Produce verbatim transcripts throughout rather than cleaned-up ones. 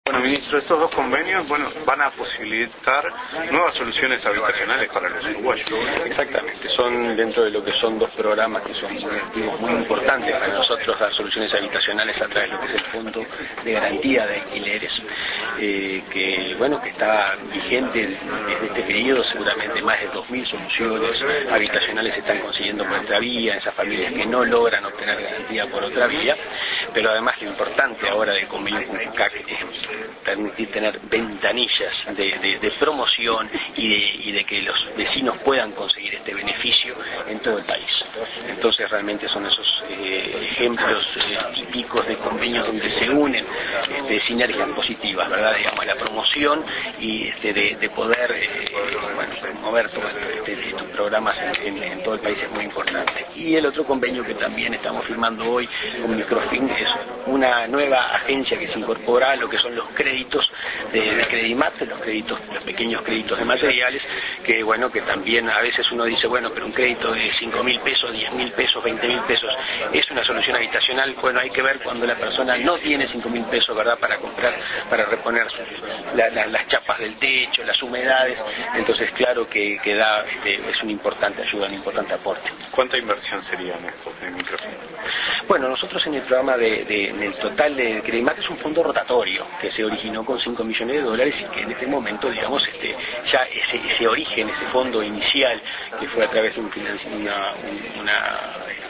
Bueno, ministro, estos dos convenios, bueno, van a posibilitar nuevas soluciones habitacionales para los uruguayos. Exactamente, son dentro de lo que son dos programas que son muy, muy importantes para nosotros, dar soluciones habitacionales a través de lo que es el Fondo de Garantía de Alquileres, eh, que bueno, que está vigente desde este periodo. Seguramente más de dos mil soluciones habitacionales se están consiguiendo por otra vía, esas familias que no logran obtener garantía por otra vía, pero además lo importante ahora del convenio con CUCAC es permitir tener ventanillas de, de, de promoción y de, y de que los vecinos puedan conseguir este beneficio en todo el país. Entonces realmente son esos eh, ejemplos eh, típicos de convenios donde se unen este, sinergias positivas, ¿verdad? Digamos, la promoción y este, de, de poder eh, bueno, promover todos este, estos programas en, en, en todo el país es muy importante. Y el otro convenio que también estamos firmando hoy con Microfin es una nueva agencia que se incorpora a lo que son los créditos de, de Credimat, los créditos, los pequeños créditos de materiales, que bueno, que también a veces uno dice, bueno, pero un crédito de cinco mil pesos, diez mil pesos, veinte mil pesos, ¿es una solución habitacional? Bueno, hay que ver cuando la persona no tiene cinco mil pesos, ¿verdad?, para comprar, para reponer sus, la, la, las chapas del techo, las humedades. Entonces, claro que, que da, este, es una importante ayuda, un importante aporte. ¿Cuánta inversión sería en estos de Microfin? Bueno, nosotros en el programa de, de en el total de Credimat es un fondo rotatorio que se originó con cinco millones de dólares y que en este momento, digamos, este, ya ese, ese origen, ese fondo inicial que fue a través de un una, una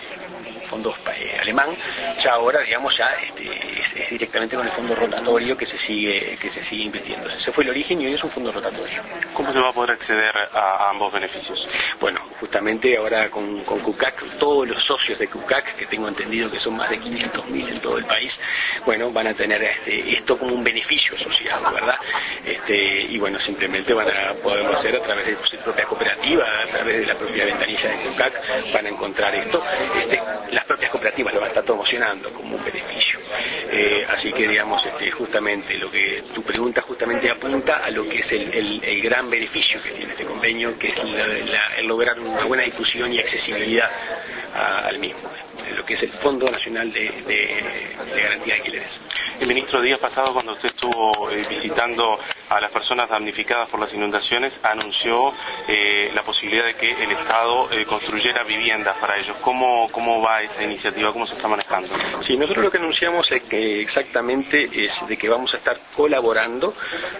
fondo eh, alemán, ya ahora, digamos, ya este, es, es directamente con el fondo rotatorio que se sigue que se sigue invirtiendo. Ese fue el origen y hoy es un fondo rotatorio. ¿Cómo se va a poder acceder a, a ambos beneficios? Bueno, justamente ahora con, con CUCAC, todos los socios de CUCAC, que tengo entendido que son más de quinientos mil en todo el país, bueno, van a tener este, esto como un beneficio asociado, ¿verdad? Este, y bueno, simplemente van a poderlo hacer a través de su propia cooperativa, a través de la propia ventanilla de CUCAC, van a encontrar esto. Este, las propias cooperativas lo van a estar promocionando como un beneficio. Eh, así que, digamos, este, justamente lo que tu pregunta justamente apunta a lo que es el, el, el gran beneficio que tiene este convenio, que es la, la, el lograr una buena difusión y accesibilidad a, al mismo, lo que es el Fondo Nacional de, de, de Garantía de Alquileres. El ministro, días pasados, cuando usted estuvo eh, visitando a las personas damnificadas por las inundaciones, anunció eh, la posibilidad de que el Estado eh, construyera viviendas para ellos. ¿Cómo, ¿Cómo va esa iniciativa? ¿Cómo se está manejando? Sí, nosotros lo que anunciamos es que exactamente es de que vamos a estar colaborando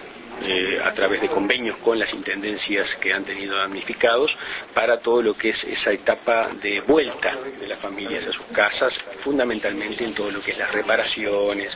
Eh, a través de convenios con las intendencias que han tenido damnificados para todo lo que es esa etapa de vuelta de las familias a sus casas, fundamentalmente en todo lo que es las reparaciones,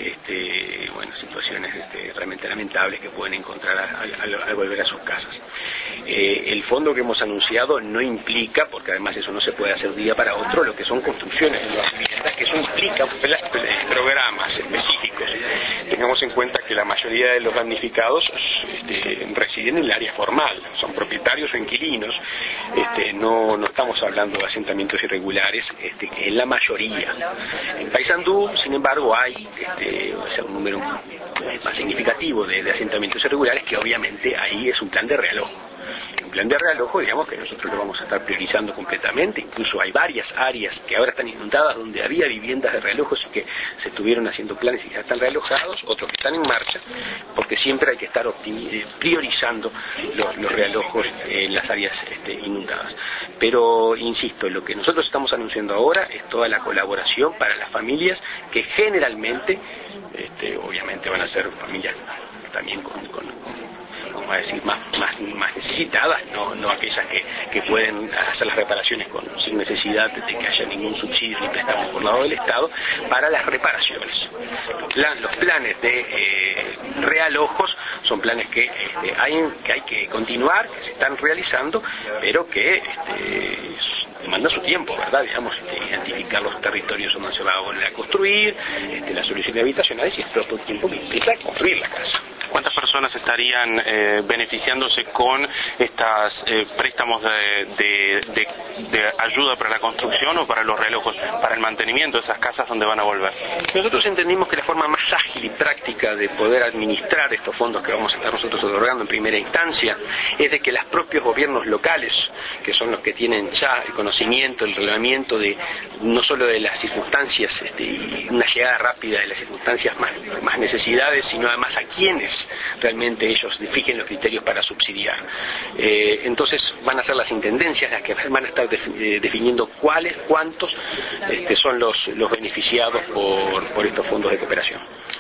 este, bueno, situaciones este, realmente lamentables que pueden encontrar al volver a sus casas. Eh, el fondo que hemos anunciado no implica, porque además eso no se puede hacer de un día para otro, lo que son construcciones de nuevas viviendas, que eso implica programas específicos. Tengamos en cuenta que la mayoría de los damnificados Este, residen en el área formal, son propietarios o inquilinos, este, no, no estamos hablando de asentamientos irregulares, este, en la mayoría. En Paysandú, sin embargo, hay este, o sea, un número más significativo de, de asentamientos irregulares, que obviamente ahí es un plan de realojo. Un plan de realojo, digamos, que nosotros lo vamos a estar priorizando completamente. Incluso hay varias áreas que ahora están inundadas donde había viviendas de realojos y que se estuvieron haciendo planes y ya están realojados, otros que están en marcha, porque siempre hay que estar priorizando los, los realojos en las áreas este, inundadas. Pero, insisto, lo que nosotros estamos anunciando ahora es toda la colaboración para las familias que generalmente, este, obviamente van a ser familias también con, con, con vamos a decir, más, más, más necesitadas, no, no aquellas que, que pueden hacer las reparaciones con, sin necesidad de que haya ningún subsidio ni préstamo por lado del Estado, para las reparaciones. Los, plan, los planes de eh, realojos son planes que, este, hay, que hay que continuar, que se están realizando, pero que este, demanda su tiempo, ¿verdad? Digamos, este, identificar los territorios donde se va a volver a construir, este, las soluciones habitacionales y el propio tiempo que implica construir la casa. ¿Cuántas personas estarían eh, beneficiándose con estos eh, préstamos de, de, de, de ayuda para la construcción o para los relojos, para el mantenimiento de esas casas donde van a volver? Nosotros entendimos que la forma más ágil y práctica de poder administrar estos fondos que vamos a estar nosotros otorgando en primera instancia es de que los propios gobiernos locales, que son los que tienen ya el conocimiento, el reglamento de no solo de las circunstancias este, y una llegada rápida de las circunstancias más, más necesidades, sino además a quienes realmente ellos fijen los criterios para subsidiar. Eh, entonces van a ser las intendencias las que van a estar de, definiendo cuáles, cuántos este, son los, los beneficiados por, por estos fondos de cooperación.